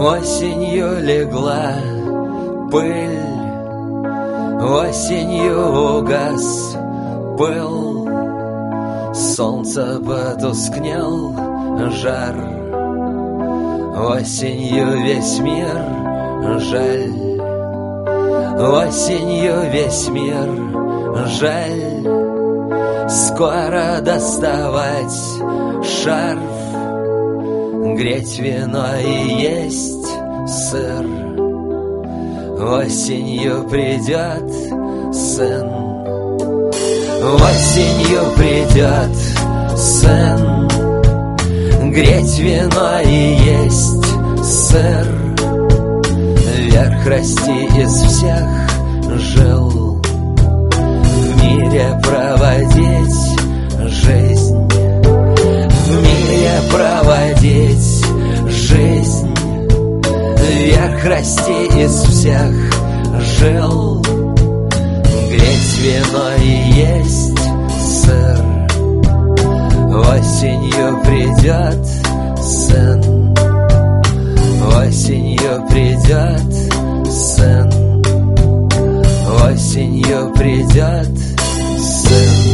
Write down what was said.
Осенью легла пыль, осенью угас пыл, солнце потускнел жар. Осенью весь мир жаль, осенью весь мир жаль. Скоро доставать шарф, греть вино и есть сыр. Осенью придет сын, осенью придет сын, греть вино и есть сыр. Вверх расти из всех жил, в мире проводить жизнь, в мире проводить жизнь. Вверх расти из всех жил, греть вино и есть сыр. Осенью придет сын, осенью придет сын, осенью придет сын.